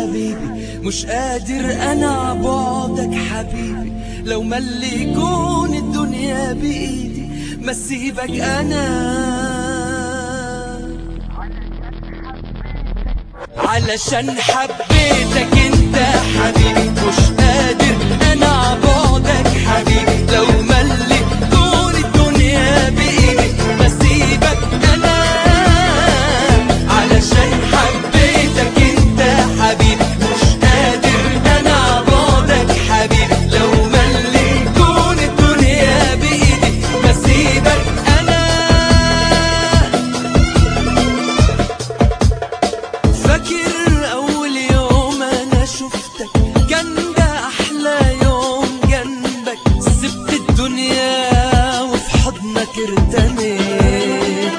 حبيبي، مش قادر انا عبعدك حبيبي. لو ملي يكون الدنيا بايدي ما سيبك انا، علشان حبيتك انت حبيبي. مش قادر انا عبعدك حبيبي، لو ملي يكون الدنيا بايدي ما سيبك انا، علشان حبيتك انت حبيبي. مش قادر انا عبعدك حبيبي، لو ملي يكون الدنيا بايدي ما سيبك انا. فاكر اول يوم انا شفتك كان ده احلى يوم جنبك، سبت الدنيا وفي حضنك ارتميت،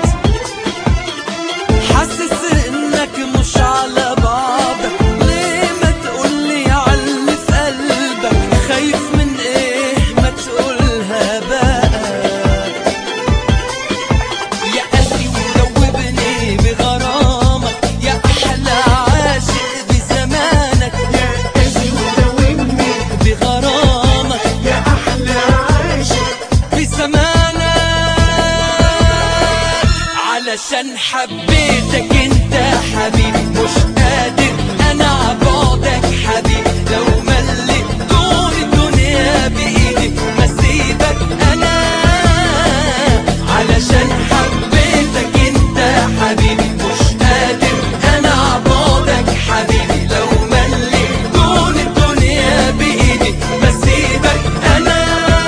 حاسس انك مش على بعضك. ليه ما تقولي عاللي في قلبك، خايف من ايه ما تقولها بقى. يا قلبي ودوبني بغرامك، يا احلى عاشق بزمانك. يا قلبي ودوبني بغرامك يا أحلى عاشق بزمانك، علشان حبيتك انت حبيبي. مش قادر انا عبعدك حبيبي، لو ملي تكون الدنيا بايدي ما سيبك انا، علشان حبيتك انت حبيبي. مش قادر انا عبعدك حبيبي، لو ملي تكون الدنيا بايدي ما سيبك انا.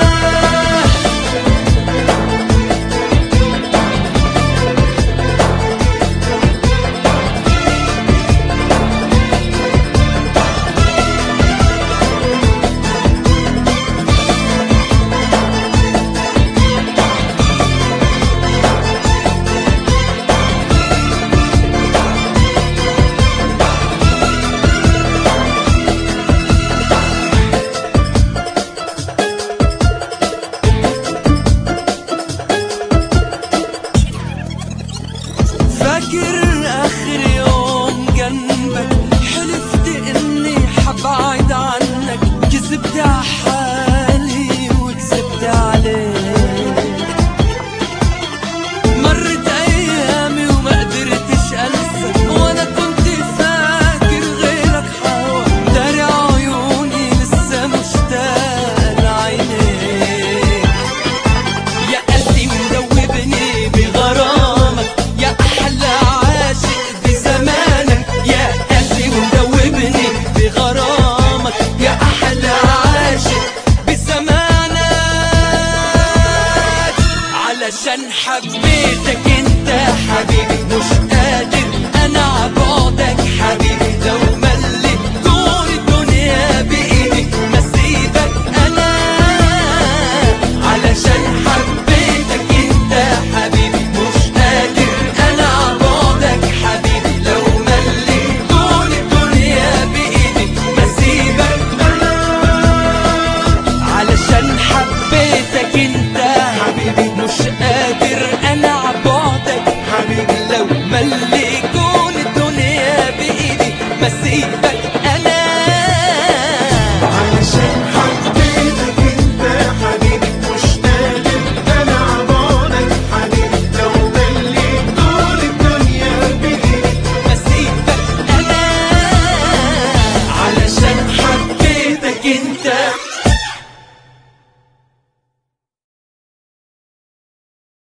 فاكر اخر يوم جنبك حلفت اني حبعد عنك، كذبت على حالي وكذبت عليك. مرت ايامي وما قدرتش انسى، وانا كنت فاكر غيرك حوا، داري عيوني لسه مشتاق لعينيك. يا قلبي مدوبني بغرامك، يا احلى عاشق بزمانك. يا قلبي مدوبني بغرامك، يا احلى عاشق بزمانك، علشان حبيتك انت حبيبي. مش قادر انا عبعدك حبيبي، لو ملي تكون الدنيا بايدي ما سيبك انا، علشان حبيتك انت حبيبي. مش قادر انا عبعدك حبيبي، لو ملي تكون الدنيا بايدي ما سيبك انا، علشان حبيتك انت حبيبي. مش قادر انا عبعدك حبيبي، لو ملي